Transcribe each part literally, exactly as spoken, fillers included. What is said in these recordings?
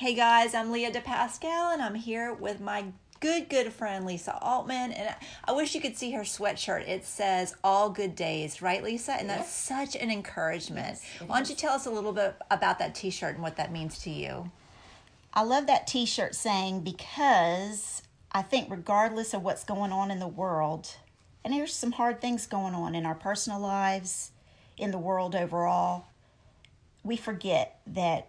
Hey guys, I'm Leah DePascal and I'm here with my good, good friend Lisa Altman. And I wish you could see her sweatshirt. It says all good days, right, Lisa? And that's such an encouragement. Yes, Why don't you tell us a little bit about that t-shirt and what that means to you? I love that t-shirt saying because I think regardless of what's going on in the world, and there's some hard things going on in our personal lives, in the world overall, we forget that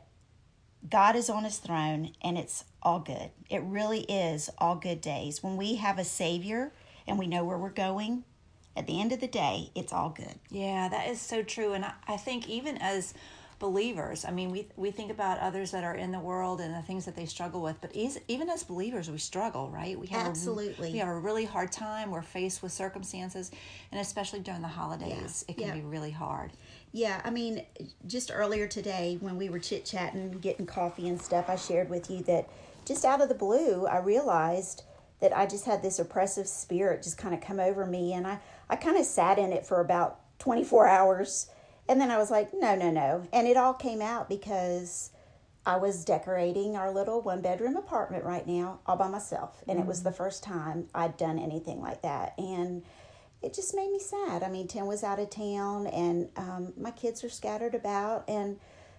God is on his throne and it's all good. It really is all good days. When we have a Savior and we know where we're going, at the end of the day, it's all good. Yeah, that is so true. And I, I think even as believers, I mean, we we think about others that are in the world and the things that they struggle with, but is, even as believers, we struggle, right? We have Absolutely. A, we have a really hard time. We're faced with circumstances, and especially during the holidays, Yeah. it can Yeah. be really hard. Yeah, I mean, just earlier today when we were chit-chatting, getting coffee and stuff, I shared with you that just out of the blue, I realized that I just had this oppressive spirit just kind of come over me, and I, I kind of sat in it for about twenty-four hours, and then I was like, no, no, no, and it all came out because I was decorating our little one-bedroom apartment right now all by myself, and mm-hmm. It was the first time I'd done anything like that, and it just made me sad. I mean, Tim was out of town and um, my kids are scattered about, and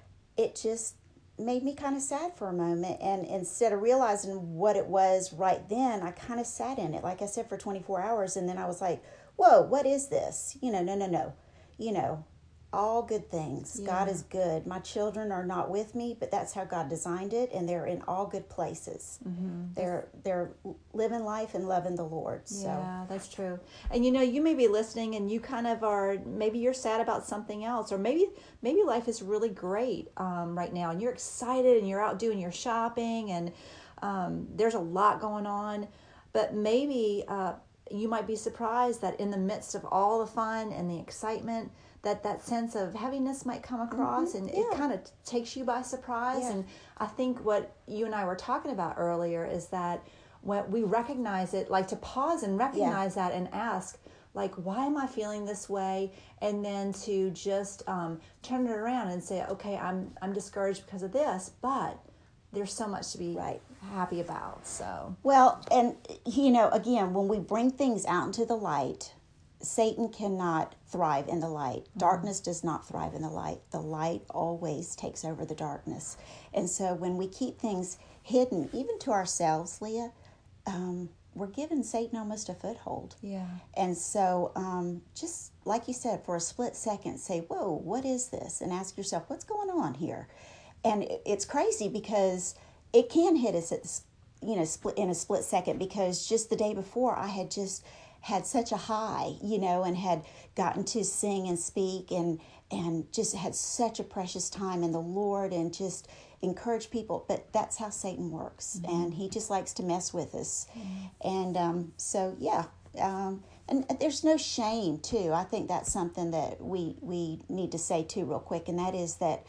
it just made me kind of sad for a moment. And instead of realizing what it was right then, I kind of sat in it, like I said, for twenty-four hours. And then I was like, whoa, what is this? You know, no, no, no. You know, all good things. Yeah. God is good. My children are not with me, but that's how God designed it, and they're in all good places. Mm-hmm. They're they're living life and loving the Lord. So. Yeah, that's true. And you know, you may be listening, and you kind of are. Maybe you're sad about something else, or maybe maybe life is really great um, right now, and you're excited, and you're out doing your shopping, and um, there's a lot going on. But maybe uh, you might be surprised that in the midst of all the fun and the excitement, that that sense of heaviness might come across, mm-hmm. and yeah. It kind of takes you by surprise. Yeah. And I think what you and I were talking about earlier is that when we recognize it, like to pause and recognize yeah. that and ask, like, why am I feeling this way? And then to just um, turn it around and say, okay, I'm I'm discouraged because of this, but there's so much to be right. happy about. So well, and you know, again, when we bring things out into the light, Satan cannot thrive in the light. Mm-hmm. Darkness does not thrive in the light. The light always takes over the darkness. And so when we keep things hidden, even to ourselves, Leah, um, we're giving Satan almost a foothold. Yeah. And so um, just like you said, for a split second, say, whoa, what is this? And ask yourself, what's going on here? And it's crazy because it can hit us at the, you know, split in a split second, because just the day before I had just had such a high, you know, and had gotten to sing and speak and and just had such a precious time in the Lord and just encourage people. But that's how Satan works, mm-hmm. and he just likes to mess with us. Mm-hmm. And um, so, yeah, um, and there's no shame, too. I think that's something that we, we need to say, too, real quick, and that is that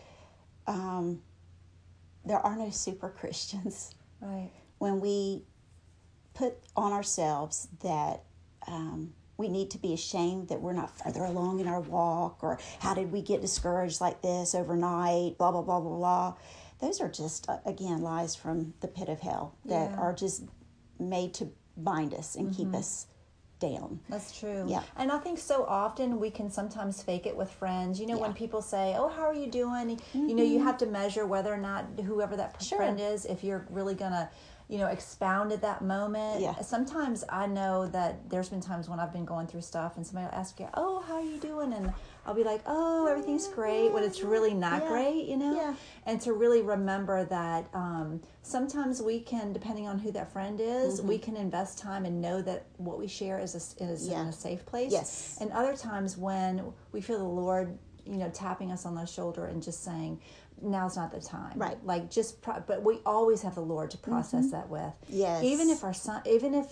um, there are no super Christians. Right. When we put on ourselves that Um, we need to be ashamed that we're not further along in our walk, or how did we get discouraged like this overnight, blah, blah, blah, blah, blah. Those are just, uh, again, lies from the pit of hell that yeah. are just made to bind us and mm-hmm. keep us down. That's true. Yeah. And I think so often we can sometimes fake it with friends. You know, yeah. when people say, oh, how are you doing? Mm-hmm. You know, you have to measure whether or not whoever that sure. friend is, if you're really going to, you know, expound at that moment. Yeah. Sometimes I know that there's been times when I've been going through stuff and somebody will ask you, oh, how are you doing? And I'll be like, oh, everything's great, when it's really not yeah. great, you know? Yeah. And to really remember that um, sometimes we can, depending on who that friend is, mm-hmm. we can invest time and know that what we share is, a, is yeah. in a safe place. Yes. And other times when we feel the Lord, you know, tapping us on the shoulder and just saying, now's not the time. Right. Like just, pro- but we always have the Lord to process mm-hmm. that with. Yes. Even if our son, even if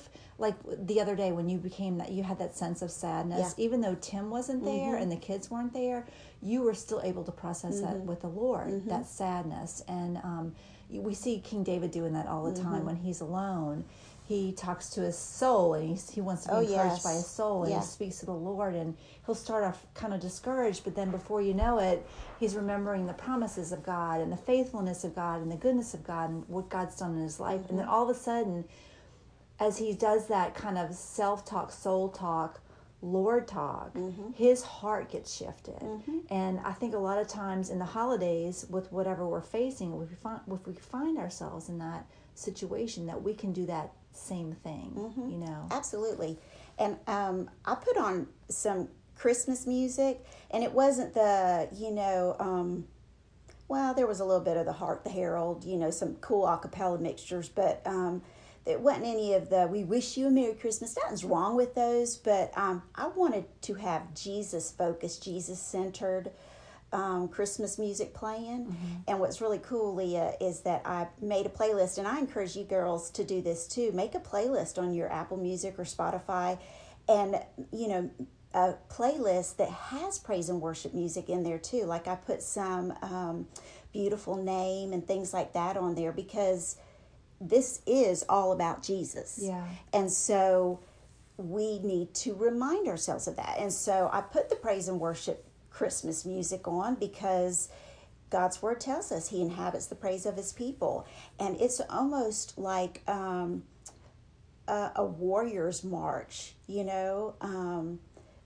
like the other day when you became that, you had that sense of sadness, Yeah. even though Tim wasn't there Mm-hmm. and the kids weren't there, you were still able to process Mm-hmm. that with the Lord, Mm-hmm. that sadness. And um, we see King David doing that all the time. Mm-hmm. When he's alone, he talks to his soul, and he, he wants to be Oh, encouraged yes. by his soul, and Yeah. he speaks to the Lord, and he'll start off kind of discouraged, but then before you know it, he's remembering the promises of God and the faithfulness of God and the goodness of God and what God's done in his life. Mm-hmm. And then all of a sudden, as he does that kind of self-talk, soul talk, Lord talk, Mm-hmm. his heart gets shifted. Mm-hmm. And I think a lot of times in the holidays, with whatever we're facing, if we find, if we find ourselves in that situation, that we can do that same thing, Mm-hmm. you know. Absolutely. And um, I put on some Christmas music, and it wasn't the, you know, um, well, there was a little bit of the Hark the Herald, you know, some cool a cappella mixtures, but um, there wasn't any of the "We Wish You a Merry Christmas." Nothing's wrong with those, but um, I wanted to have Jesus focused, Jesus centered um, Christmas music playing. Mm-hmm. And what's really cool, Leah, is that I made a playlist, and I encourage you girls to do this too. Make a playlist on your Apple Music or Spotify, and you know, a playlist that has praise and worship music in there too. Like I put some um, Beautiful Name and things like that on there, because this is all about Jesus. Yeah. And so we need to remind ourselves of that. And so I put the praise and worship Christmas music on because God's word tells us he inhabits the praise of his people. And it's almost like um, a, a warrior's march, you know. Um,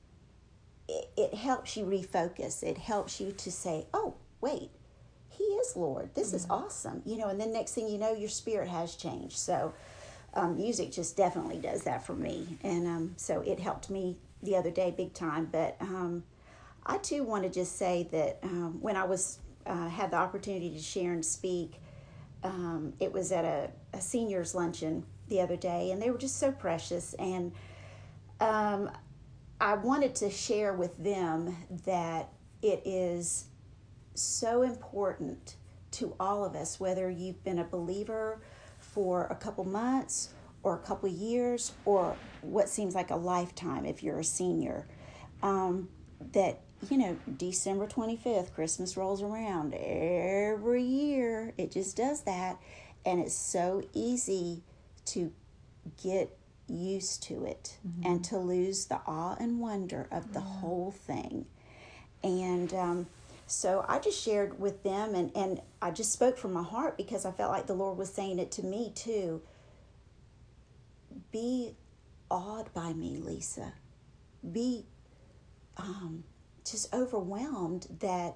it, it helps you refocus. It helps you to say, oh, wait, he is Lord. This Yeah. is awesome. You know, and then next thing you know, your spirit has changed. So um, music just definitely does that for me. And um, so it helped me the other day big time. But um, I too want to just say that um, when I was uh, had the opportunity to share and speak, um, it was at a, a seniors luncheon the other day, and they were just so precious. And um, I wanted to share with them that it is so important to all of us, whether you've been a believer for a couple months or a couple years or what seems like a lifetime if you're a senior, um, that, you know, December twenty-fifth, Christmas rolls around every year. It just does that. And it's so easy to get used to it mm-hmm. and to lose the awe and wonder of the yeah. whole thing. And um, so I just shared with them, and, and I just spoke from my heart because I felt like the Lord was saying it to me too. Be awed by me, Lisa. Be um, just overwhelmed that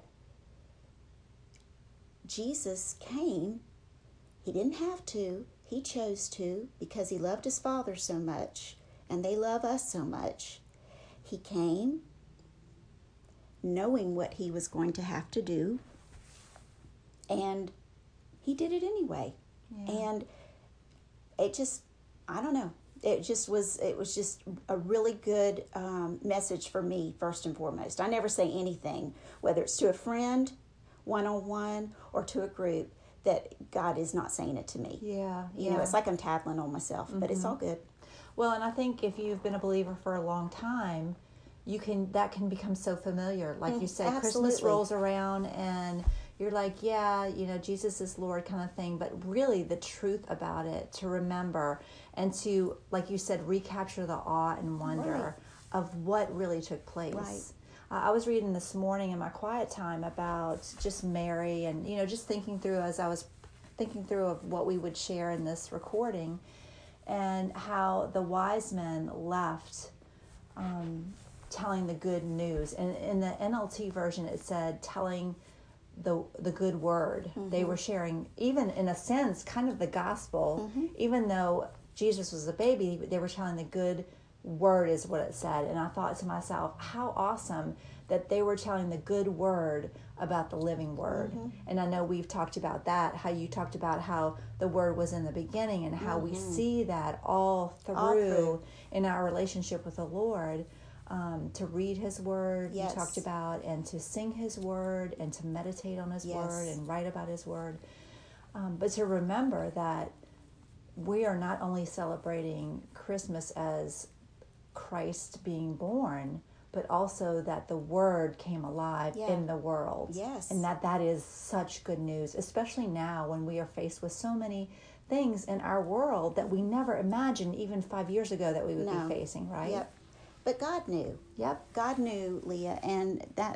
Jesus came. He didn't have to. He chose to because he loved his Father so much, and they love us so much. He came knowing what he was going to have to do, and he did it anyway. Yeah. And it just, I don't know, it just was, it was just a really good um, message for me, first and foremost. I never say anything, whether it's to a friend, one-on-one, or to a group, that God is not saying it to me. Yeah, You yeah. know, it's like I'm tattling on myself, mm-hmm. but it's all good. Well, and I think if you've been a believer for a long time, you can that can become so familiar. Like you said, Absolutely. Christmas rolls around and you're like, yeah, you know, Jesus is Lord kind of thing. But really the truth about it, to remember and to, like you said, recapture the awe and wonder Right. of what really took place. Right. Uh, I was reading this morning in my quiet time about just Mary and, you know, just thinking through as I was thinking through of what we would share in this recording and how the wise men left um, telling the good news. And in the N L T version, it said telling the the good word. Mm-hmm. They were sharing, even in a sense, kind of the gospel. Mm-hmm. Even though Jesus was a baby, they were telling the good word is what it said. And I thought to myself, how awesome that they were telling the good word about the living word. Mm-hmm. And I know we've talked about that, how you talked about how the word was in the beginning and how mm-hmm. we see that all through, all through in our relationship with the Lord. Um, to read his word, yes. you talked about, and to sing his word, and to meditate on his yes. word, and write about his word. Um, but to remember that we are not only celebrating Christmas as Christ being born, but also that the Word came alive Yeah. in the world. Yes. And that that is such good news, especially now when we are faced with so many things in our world that we never imagined even five years ago that we would No. be facing, right? Yep. But God knew. Yep. God knew, Leah, and that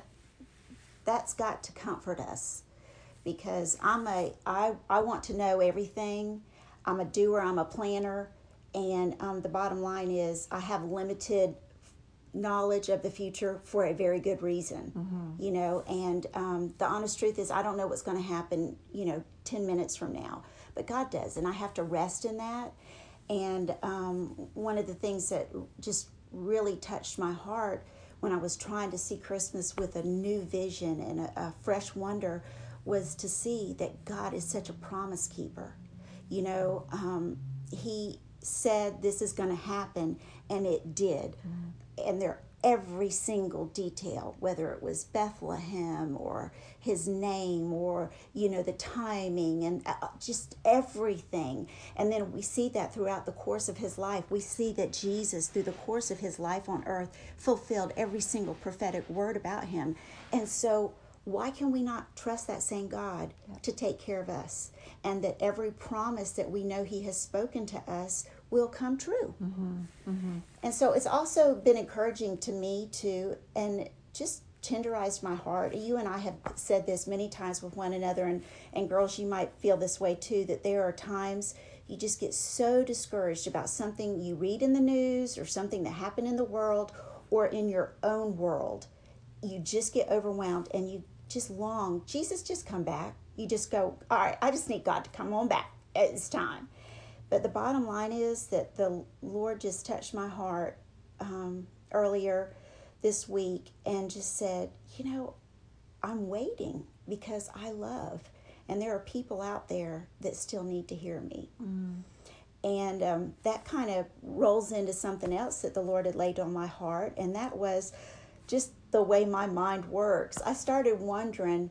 that's got to comfort us, because I'm a I I want to know everything. I'm a doer. I'm a planner, and um, the bottom line is I have limited knowledge of the future for a very good reason. Mm-hmm. You know, and um, the honest truth is I don't know what's going to happen. You know, ten minutes from now, but God does, and I have to rest in that. And um, one of the things that just really touched my heart when I was trying to see Christmas with a new vision and a, a fresh wonder was to see that God is such a promise keeper. You know, um, He said this is going to happen, and it did. Mm. And there, every single detail, whether it was Bethlehem or His name or, you know, the timing and uh, just everything. And then we see that throughout the course of His life. We see that Jesus, through the course of His life on earth, fulfilled every single prophetic word about Him. And so why can we not trust that same God yep. to take care of us, and that every promise that we know He has spoken to us will come true? Mm-hmm. Mm-hmm. And so it's also been encouraging to me to, and just tenderized my heart. You and I have said this many times with one another, and, and girls, you might feel this way too, that there are times you just get so discouraged about something you read in the news or something that happened in the world or in your own world. You just get overwhelmed and you just long, Jesus, just come back. You just go, all right, I just need God to come on back. It's time. But the bottom line is that the Lord just touched my heart um, earlier this week and just said, you know, I'm waiting because I love. And there are people out there that still need to hear me. Mm. And um, that kind of rolls into something else that the Lord had laid on my heart. And that was just the way my mind works. I started wondering,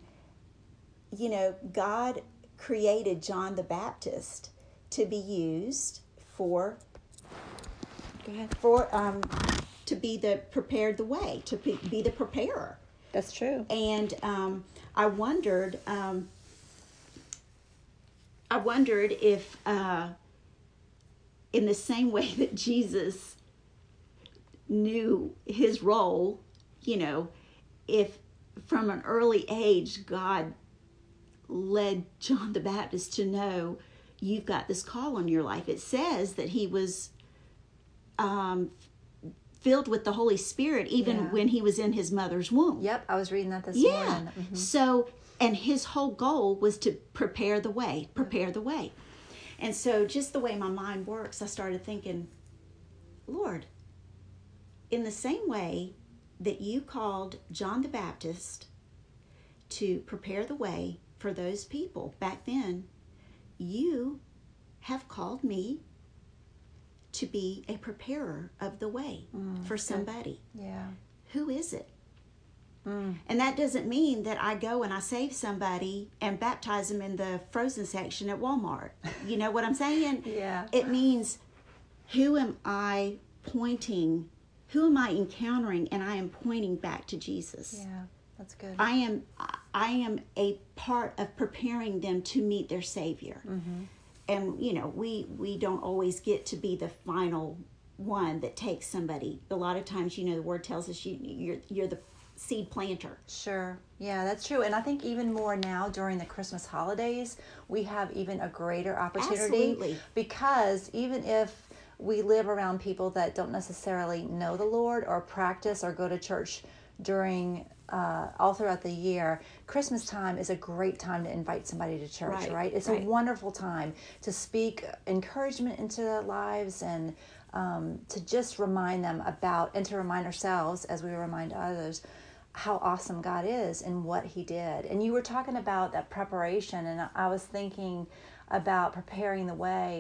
you know, God created John the Baptist to be used for, go ahead, for um, to be the prepared the way, to be, be the preparer. That's true. And um, I wondered, um, I wondered if, uh, in the same way that Jesus knew his role, you know, if from an early age God led John the Baptist to know, you've got this call on your life. It says that he was um, filled with the Holy Spirit even yeah. when he was in his mother's womb. Yep, I was reading that this yeah. morning. Mm-hmm. So, and his whole goal was to prepare the way, prepare the way. And so just the way my mind works, I started thinking, Lord, in the same way that you called John the Baptist to prepare the way for those people back then, you have called me to be a preparer of the way mm, for somebody. Good. Yeah. Who is it? Mm. And that doesn't mean that I go and I save somebody and baptize them in the frozen section at Walmart. You know what I'm saying? Yeah. It means, who am I pointing, who am I encountering, and I am pointing back to Jesus. Yeah, that's good. I am I am a part of preparing them to meet their Savior. Mm-hmm. And, you know, we, we don't always get to be the final one that takes somebody. A lot of times, you know, the Word tells us you, you're you're the seed planter. Sure. Yeah, that's true. And I think even more now during the Christmas holidays, we have even a greater opportunity. Absolutely. Because even if we live around people that don't necessarily know the Lord or practice or go to church during uh, all throughout the year, Christmas time is a great time to invite somebody to church, right? right? It's right. a wonderful time to speak encouragement into their lives and um, to just remind them about, and to remind ourselves as we remind others, how awesome God is and what He did. And you were talking about that preparation, and I was thinking about preparing the way.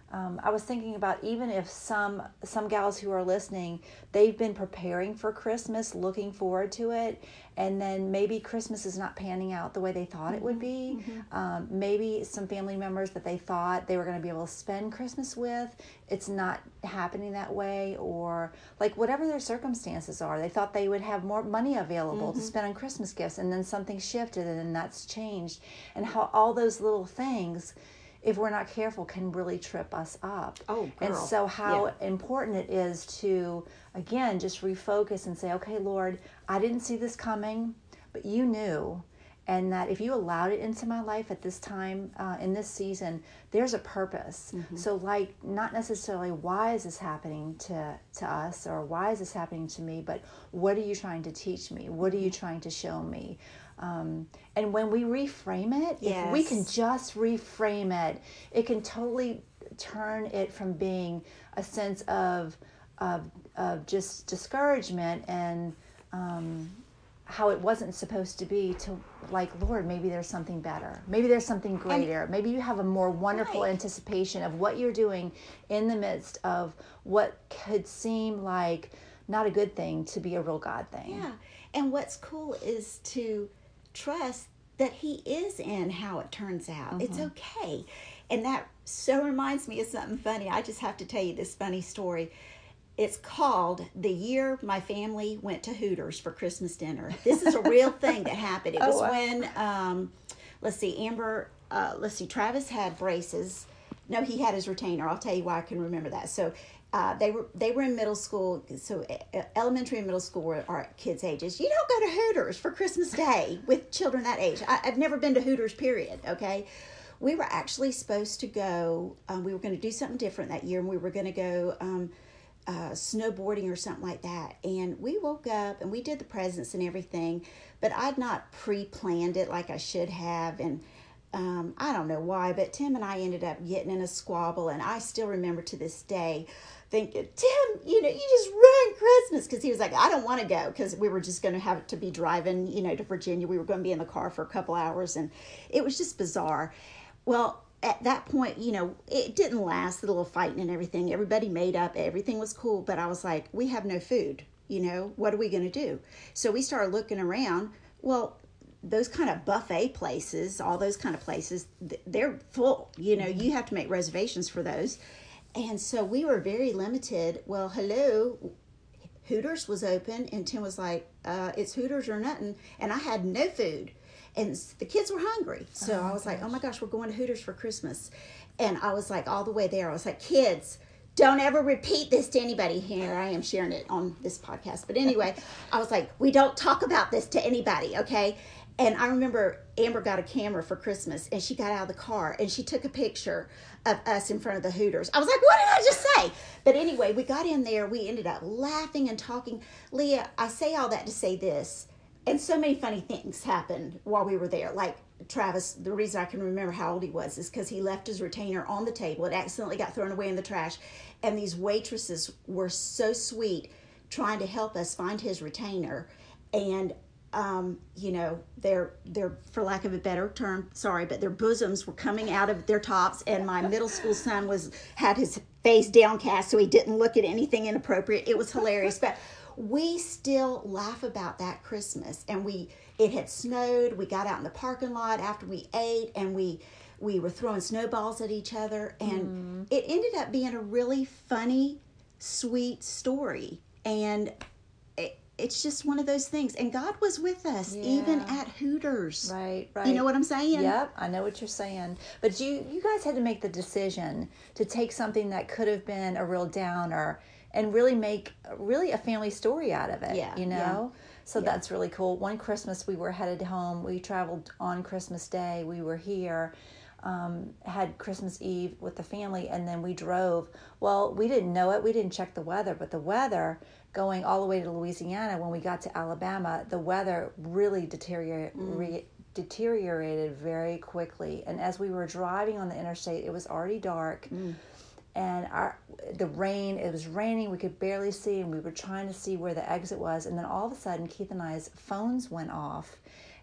Um, I was thinking about even if some some gals who are listening, they've been preparing for Christmas, looking forward to it, and then maybe Christmas is not panning out the way they thought it would be. Mm-hmm. Um, maybe some family members that they thought they were going to be able to spend Christmas with, it's not happening that way, or like whatever their circumstances are, they thought they would have more money available mm-hmm. to spend on Christmas gifts, and then something shifted and then that's changed, and how all those little things, if we're not careful, can really trip us up. Oh, girl. And so how yeah. important it is to, again, just refocus and say, okay, Lord, I didn't see this coming, but you knew. And that if you allowed it into my life at this time, uh, in this season, there's a purpose. Mm-hmm. So like, not necessarily why is this happening to, to us, or why is this happening to me, but what are you trying to teach me? What are you trying to show me? Um, and when we reframe it, yes. if we can just reframe it, it can totally turn it from being a sense of of, of just discouragement and um, how it wasn't supposed to be, to like, Lord, maybe there's something better. Maybe there's something greater. And, maybe you have a more wonderful right. anticipation of what you're doing in the midst of what could seem like not a good thing to be a real God thing. Yeah. And what's cool is to trust that he is in how it turns out. Mm-hmm. It's okay. And that so reminds me of something funny. I just have to tell you this funny story. It's called The Year My Family Went to Hooters for Christmas Dinner. This is a real thing that happened. It was oh, wow. when, um, let's see, Amber, uh, let's see, Travis had braces. No, he had his retainer. I'll tell you why I can remember that. So uh, they were they were in middle school. So uh, elementary and middle school were our kids' ages. You don't go to Hooters for Christmas Day with children that age. I, I've never been to Hooters, period, okay? We were actually supposed to go, um, we were going to do something different that year, and we were going to go um, uh, snowboarding or something like that. And we woke up, and we did the presents and everything, but I'd not pre-planned it like I should have, and Um, I don't know why, but Tim and I ended up getting in a squabble, and I still remember to this day thinking, Tim, you know, you just ruined Christmas, because he was like, I don't want to go, because we were just going to have to be driving, you know, to Virginia. We were going to be in the car for a couple hours, and it was just bizarre. Well, at that point, you know, it didn't last, the little fighting and everything. Everybody made up. Everything was cool, but I was like, we have no food, you know, what are we going to do? So we started looking around. Well, those kind of buffet places, all those kind of places, they're full. You know, you have to make reservations for those. And so we were very limited. Well, hello, Hooters was open, and Tim was like, uh, it's Hooters or nothing. And I had no food. And the kids were hungry. So oh I was gosh. like, oh my gosh, we're going to Hooters for Christmas. And I was like, all the way there, I was like, kids, don't ever repeat this to anybody. Here I am sharing it on this podcast. But anyway, I was like, we don't talk about this to anybody, okay? And I remember Amber got a camera for Christmas, and she got out of the car, and she took a picture of us in front of the Hooters. I was like, what did I just say? But anyway, we got in there. We ended up laughing and talking. Leah, I say all that to say this, and so many funny things happened while we were there. Like Travis, the reason I can remember how old he was is because he left his retainer on the table. It accidentally got thrown away in the trash. And these waitresses were so sweet trying to help us find his retainer. And Um, you know, their, their, for lack of a better term, sorry, but their bosoms were coming out of their tops, and my middle school son was, had his face downcast so he didn't look at anything inappropriate. It was hilarious, but we still laugh about that Christmas. And we, it had snowed, we got out in the parking lot after we ate, and we, we were throwing snowballs at each other, and mm. it ended up being a really funny, sweet story. And it, it's just one of those things. And God was with us, yeah. even at Hooters. Right, right. You know what I'm saying? Yep, I know what you're saying. But you, you guys had to make the decision to take something that could have been a real downer and really make really a family story out of it. Yeah, you know? Yeah. So yeah. that's really cool. One Christmas we were headed home. We traveled on Christmas Day. We were here. Um, had Christmas Eve with the family, and then we drove. Well, we didn't know it. We didn't check the weather, but the weather going all the way to Louisiana, when we got to Alabama, the weather really deteriorated, mm. re- deteriorated very quickly. And as we were driving on the interstate, it was already dark. Mm. And our the rain, it was raining, we could barely see, and we were trying to see where the exit was. And then all of a sudden, Keith and I's phones went off.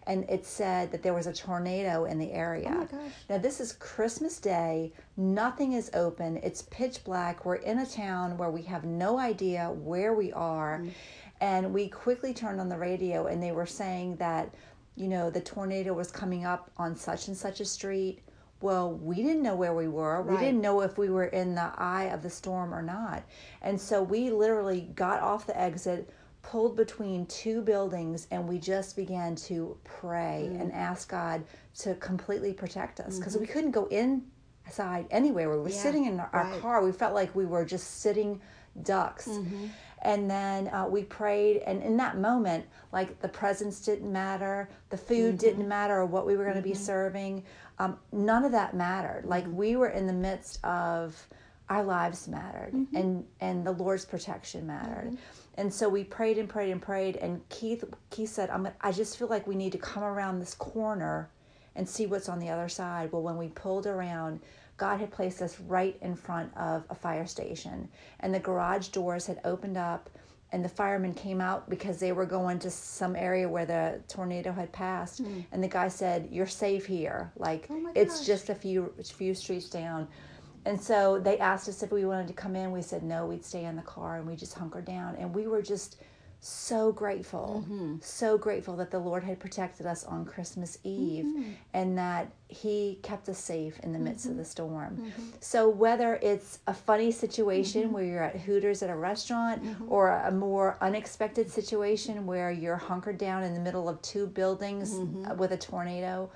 and it said that there was a tornado in the area. Oh my gosh. Now, this is Christmas Day. Nothing is open. It's pitch black. We're in a town where we have no idea where we are. Mm. And we quickly turned on the radio, and they were saying that, you know, the tornado was coming up on such and such a street. Well, we didn't know where we were. Right. We didn't know if we were in the eye of the storm or not. And so we literally got off the exit, pulled between two buildings, and we just began to pray mm. and ask God to completely protect us, because mm-hmm. we couldn't go inside anywhere. We were yeah, sitting in our right. car. We felt like we were just sitting ducks. Mm-hmm. And then uh, we prayed, and in that moment, like, the presents didn't matter, the food mm-hmm. didn't matter, or what we were going to mm-hmm. be serving. Um, none of that mattered. Mm-hmm. Like, we were in the midst of our lives mattered, mm-hmm. and and the Lord's protection mattered. Mm-hmm. And so we prayed and prayed and prayed, and Keith Keith said, I'm, I just feel like we need to come around this corner and see what's on the other side. Well, when we pulled around, God had placed us right in front of a fire station, and the garage doors had opened up, and the firemen came out because they were going to some area where the tornado had passed. Mm. And the guy said, "You're safe here. Like, oh it's gosh. just a few a few streets down." And so they asked us if we wanted to come in. We said no, we'd stay in the car, and we just hunkered down. And we were just so grateful, mm-hmm. so grateful that the Lord had protected us on Christmas Eve, mm-hmm. and that He kept us safe in the midst mm-hmm. of the storm. Mm-hmm. So whether it's a funny situation mm-hmm. where you're at Hooters at a restaurant, mm-hmm. or a more unexpected situation where you're hunkered down in the middle of two buildings mm-hmm. with a tornado,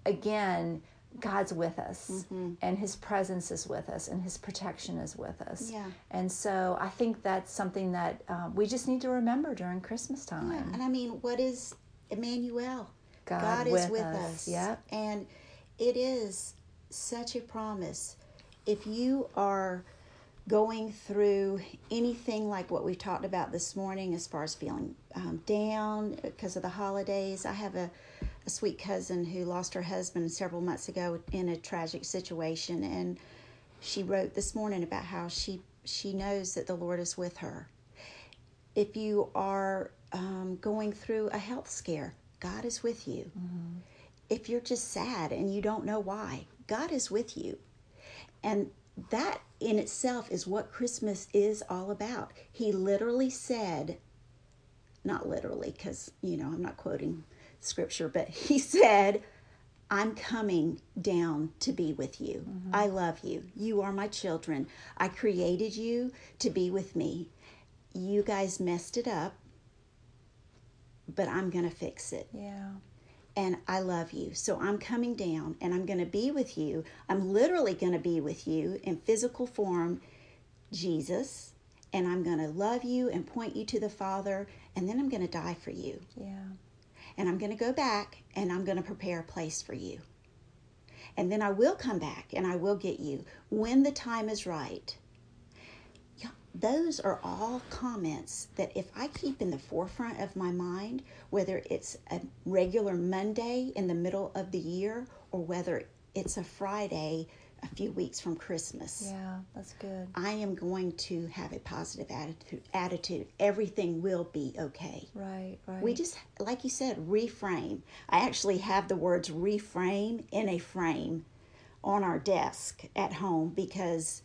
again, God's with us, mm-hmm. and His presence is with us, and His protection is with us. Yeah. And so I think that's something that um, we just need to remember during Christmas time. Yeah. And I mean, what is Emmanuel? God, God is with with us. us. Yep. And it is such a promise. If you are going through anything like what we talked about this morning, as far as feeling um, down because of the holidays, I have a a sweet cousin who lost her husband several months ago in a tragic situation, and she wrote this morning about how she she knows that the Lord is with her. If you are um, going through a health scare, God is with you. Mm-hmm. If you're just sad and you don't know why, God is with you. And that in itself is what Christmas is all about. He literally said, not literally, because, you know, I'm not quoting Scripture, but He said, I'm coming down to be with you. Mm-hmm. I love you. You are my children. I created you to be with me. You guys messed it up, but I'm going to fix it. Yeah. And I love you. So I'm coming down, and I'm going to be with you. I'm literally going to be with you in physical form, Jesus, and I'm going to love you and point you to the Father, and then I'm going to die for you. Yeah. And I'm going to go back, and I'm going to prepare a place for you. And then I will come back, and I will get you when the time is right. Yeah, those are all comments that if I keep in the forefront of my mind, whether it's a regular Monday in the middle of the year, or whether it's a Friday a few weeks from Christmas. Yeah, that's good. I am going to have a positive attitude. attitude. Everything will be okay. Right, right. We just, like you said, reframe. I actually have the words reframe in a frame on our desk at home, because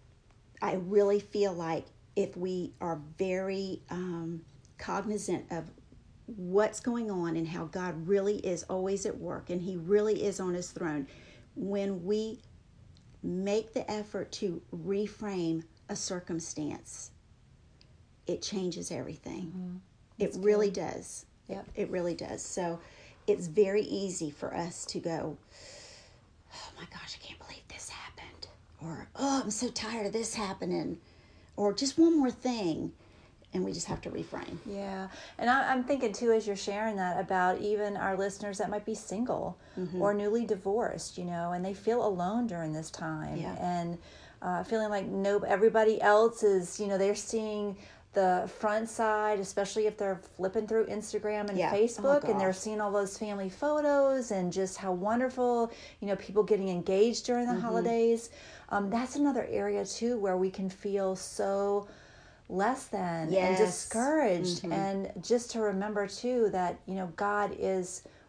I really feel like if we are very um, cognizant of what's going on and how God really is always at work and He really is on His throne, when we make the effort to reframe a circumstance, it changes everything. Mm-hmm. It really good. does. Yep. It, it really does. So it's very easy for us to go, oh my gosh, I can't believe this happened. Or, oh, I'm so tired of this happening. Or just one more thing. And we just have to reframe. Yeah. And I, I'm thinking, too, as you're sharing that, about even our listeners that might be single mm-hmm. or newly divorced, you know, and they feel alone during this time. Yeah. And uh, feeling like no, everybody else is, you know, they're seeing the front side, especially if they're flipping through Instagram and yeah. Facebook, oh, and they're seeing all those family photos and just how wonderful, you know, people getting engaged during the mm-hmm. holidays. Um, that's another area, too, where we can feel so less than yes. and discouraged. Mm-hmm. And just to remember too that, you know, God is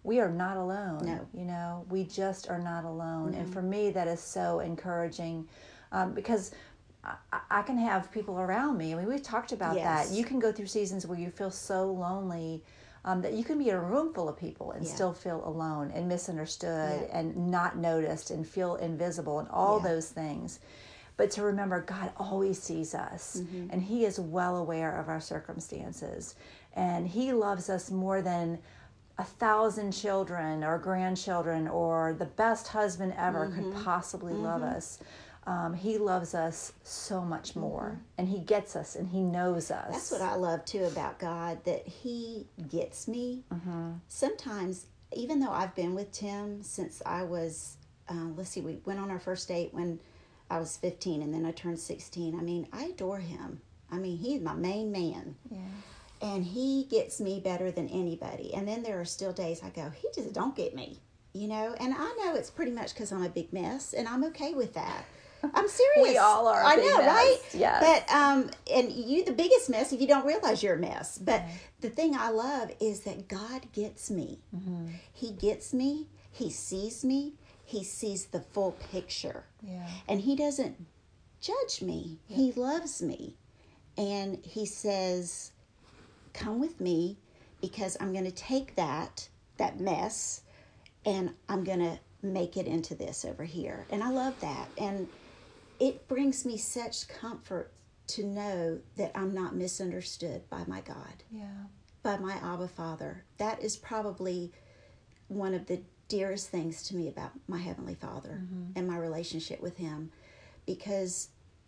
we are not alone. No. You know, we just are not alone. No. And for me, that is so encouraging um, because I, I can have people around me. I mean, we've talked about Yes. that. You can go through seasons where you feel so lonely um, that you can be in a room full of people and Yeah. still feel alone and misunderstood Yeah. and not noticed and feel invisible and all Yeah. those things. But to remember, God always sees us, Mm-hmm. and He is well aware of our circumstances, and He loves us more than a thousand children or grandchildren or the best husband ever Mm-hmm. could possibly Mm-hmm. love us. Um, he loves us so much more, Mm-hmm. and He gets us, and He knows us. That's what I love too about God, that He gets me. Mm-hmm. Sometimes, even though I've been with Tim since I was, uh, let's see, we went on our first date when I was fifteen, and then I turned sixteen. I mean, I adore him. I mean, he's my main man. Yeah. And he gets me better than anybody. And then there are still days I go, he just don't get me, you know? And I know it's pretty much because I'm a big mess, and I'm okay with that. I'm serious. We all are a I big know, mess. right? Yes. But, um, and you the biggest mess if you don't realize you're a mess. But Right. the thing I love is that God gets me. Mm-hmm. He gets me. He sees me. He sees the full picture. Yeah. And He doesn't judge me. Yeah. He loves me. And He says, come with me, because I'm going to take that, that mess, and I'm going to make it into this over here. And I love that. And it brings me such comfort to know that I'm not misunderstood by my God, Yeah. by my Abba Father. That is probably one of the dearest things to me about my Heavenly Father Mm-hmm. and my relationship with Him, because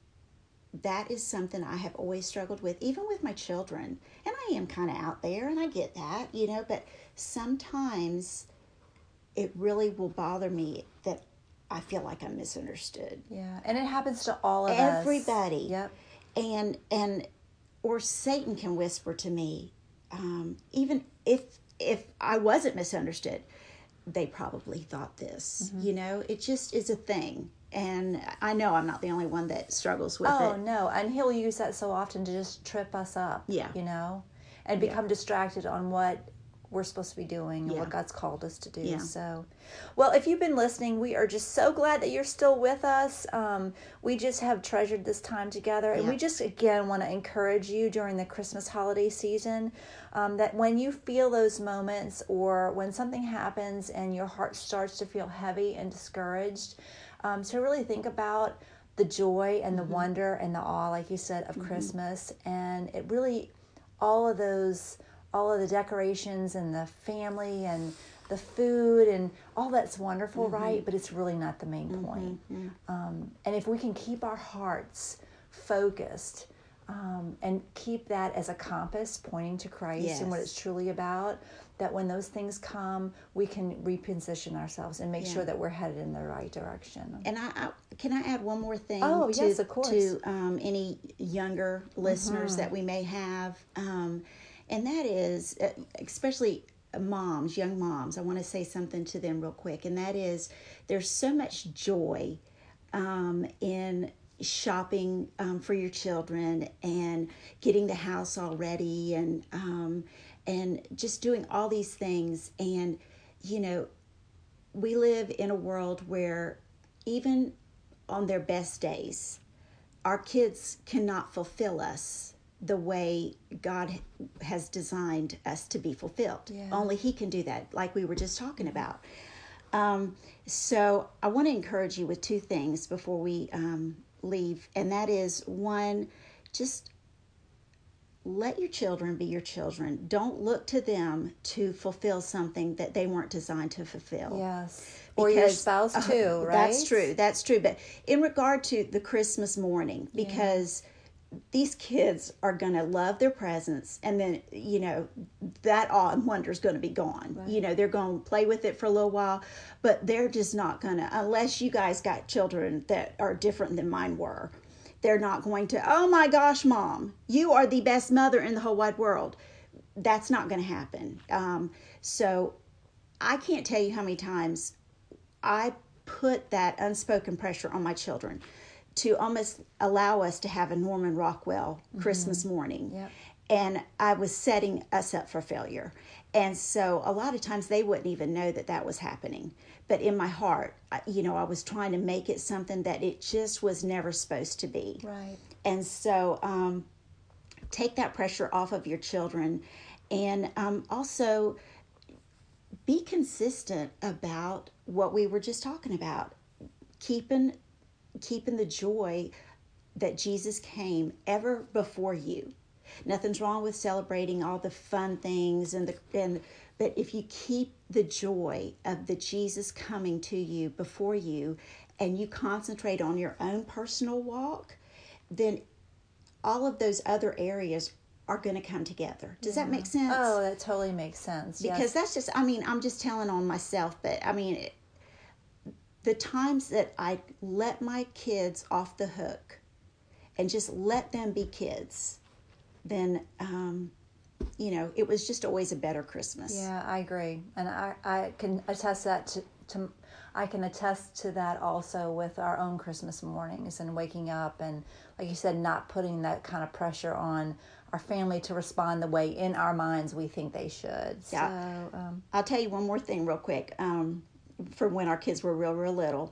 that is something I have always struggled with, even with my children. And I am kind of out there, and I get that, you know, but sometimes it really will bother me that I feel like I'm misunderstood. Yeah. And it happens to all of us. Everybody. Yep. And, and, or Satan can whisper to me, um, even if, if I wasn't misunderstood, they probably thought this, Mm-hmm. you know, it just is a thing. And I know I'm not the only one that struggles with Oh, it. no. And He'll use that so often to just trip us up. Yeah. You know, and Yeah. become distracted on what we're supposed to be doing and Yeah. what God's called us to do. Yeah. So, well, if you've been listening, we are just so glad that you're still with us. Um, we just have treasured this time together. And Yeah. we just, again, want to encourage you during the Christmas holiday season um, that when you feel those moments or when something happens and your heart starts to feel heavy and discouraged, um, to really think about the joy and the Mm-hmm. wonder and the awe, like you said, of mm-hmm. Christmas. And it really, all of those, all of the decorations and the family and the food and all that's wonderful, mm-hmm. right? But it's really not the main point. Mm-hmm. Um, and if we can keep our hearts focused um, and keep that as a compass pointing to Christ Yes. and what it's truly about, that when those things come, we can reposition ourselves and make Yeah. sure that we're headed in the right direction. And I, I can I add one more thing? Oh, to, yes, of course. To um, any younger listeners Mm-hmm. that we may have, um, and that is, uh, especially moms, young moms. I want to say something to them real quick, and that is, there's so much joy um, in shopping um, for your children and getting the house all ready and um, and just doing all these things. And you know, we live in a world where even on their best days, our kids cannot fulfill us the way God has designed us to be fulfilled. Yeah. Only He can do that, like we were just talking about. Um, so I want to encourage you with two things before we um, leave, and that is, one, just let your children be your children. Don't look to them to fulfill something that they weren't designed to fulfill. Yes. Or your Because, spouse too, uh, right? That's true. That's true. But in regard to the Christmas morning, because yeah. these kids are going to love their presents, and then, you know, that awe and wonder is going to be gone. Right. You know, they're going to play with it for a little while, but they're just not going to, unless you guys got children that are different than mine were. They're not going to, oh my gosh, Mom, you are the best mother in the whole wide world. That's not going to happen. Um, so I can't tell you how many times I put that unspoken pressure on my children to almost allow us to have a Norman Rockwell Christmas mm-hmm. morning. Yep. and I was setting us up for failure. And so a lot of times they wouldn't even know that that was happening. But in my heart, you know, I was trying to make it something that it just was never supposed to be. Right. And so um, take that pressure off of your children. And um, also be consistent about what we were just talking about. Keeping, keeping the joy that Jesus came ever before you. Nothing's wrong with celebrating all the fun things and the and but if you keep the joy of the Jesus coming to you before you, and you concentrate on your own personal walk, then all of those other areas are going to come together. Does yeah. that make sense? Oh, that totally makes sense. Because yes. that's just, I mean, I'm just telling on myself, but I mean, it, the times that I let my kids off the hook and just let them be kids, then, um, you know, it was just always a better Christmas. Yeah, I agree. And I, I can attest that to, to, I can attest to that also with our own Christmas mornings and waking up and, like you said, not putting that kind of pressure on our family to respond the way in our minds we think they should. Yeah. So, um, I'll tell you one more thing real quick. Um, from when our kids were real, real little.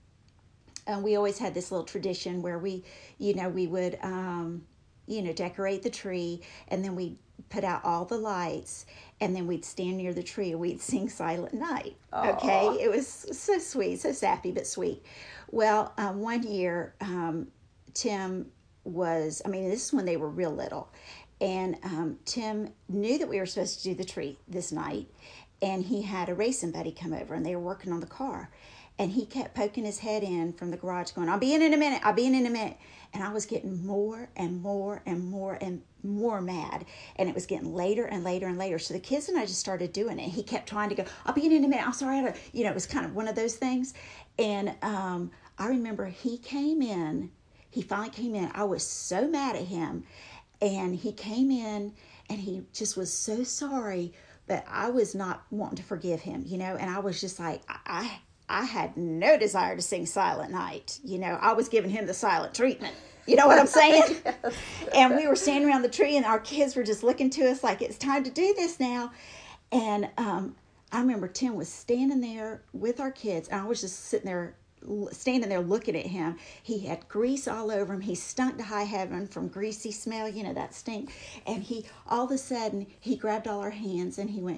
And we always had this little tradition where we, you know, we would, um, you know, decorate the tree, and then we'd put out all the lights, and then we'd stand near the tree and we'd sing Silent Night. Aww. Okay? It was so sweet, so sappy, but sweet. Well, um, one year, um, Tim was, I mean, this is when they were real little, and um, Tim knew that we were supposed to do the tree this night, and he had a racing buddy come over, and they were working on the car. And he kept poking his head in from the garage going, I'll be in in a minute, I'll be in in a minute. And I was getting more and more and more and more mad. And it was getting later and later and later. So the kids and I just started doing it. He kept trying to go, I'll be in in a minute, I'm sorry. I don't. You know, it was kind of one of those things. And um, I remember he came in, he finally came in. I was so mad at him. And he came in and he just was so sorry. But I was not wanting to forgive him, you know. And I was just like, I... I I had no desire to sing Silent Night. You know, I was giving him the silent treatment. You know what I'm saying? Yes. And we were standing around the tree, and our kids were just looking to us like, it's time to do this now. And um, I remember Tim was standing there with our kids, and I was just sitting there, standing there looking at him. He had grease all over him. He stunk to high heaven from greasy smell, you know, that stink. And he, all of a sudden, he grabbed all our hands and he went,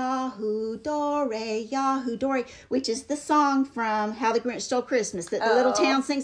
Yahoo Dore, Yahoo Dore, which is the song from How the Grinch Stole Christmas that the oh. little town sings.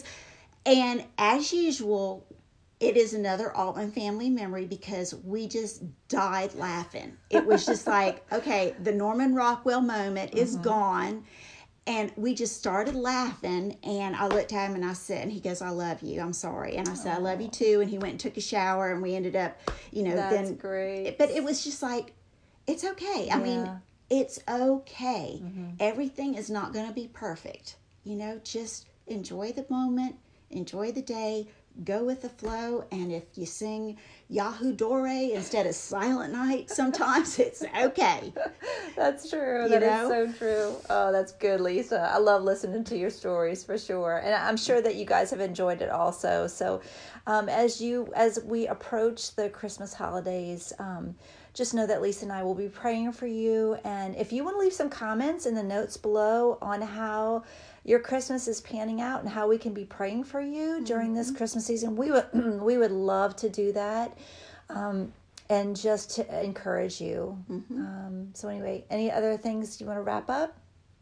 And as usual, it is another Altman family memory because we just died laughing. It was just like, okay, the Norman Rockwell moment is mm-hmm. gone. And we just started laughing, and I looked at him and I said, and he goes, I love you, I'm sorry. And I said, Aww. I love you too. And he went and took a shower, and we ended up, you know, That's then. great. But it was just like, it's okay. I yeah. mean, it's okay. Mm-hmm. Everything is not going to be perfect. You know, just enjoy the moment, enjoy the day, go with the flow. And if you sing Yahoo Dore instead of Silent Night, sometimes it's okay. That's true. You That know? is so true. Oh, that's good, Lisa. I love listening to your stories for sure. And I'm sure that you guys have enjoyed it also. So um, as you, as we approach the Christmas holidays, um, just know that Lisa and I will be praying for you. And if you want to leave some comments in the notes below on how your Christmas is panning out and how we can be praying for you during this mm-hmm. Christmas season, we would we would love to do that, um, and just to encourage you. Mm-hmm. Um, so anyway, any other things you want to wrap up?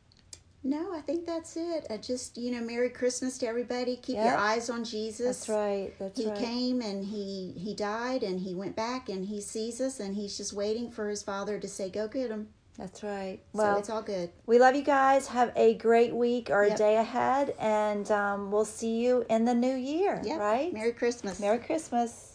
No, I think that's it. I just, you know, Merry Christmas to everybody. Keep yep. your eyes on Jesus. That's right. That's he right. He came and he, he died and he went back and he sees us and he's just waiting for his Father to say, go get him. That's right. Well, so it's all good. We love you guys. Have a great week or yep. a day ahead, and um, we'll see you in the new year, yep. right? Merry Christmas. Merry Christmas.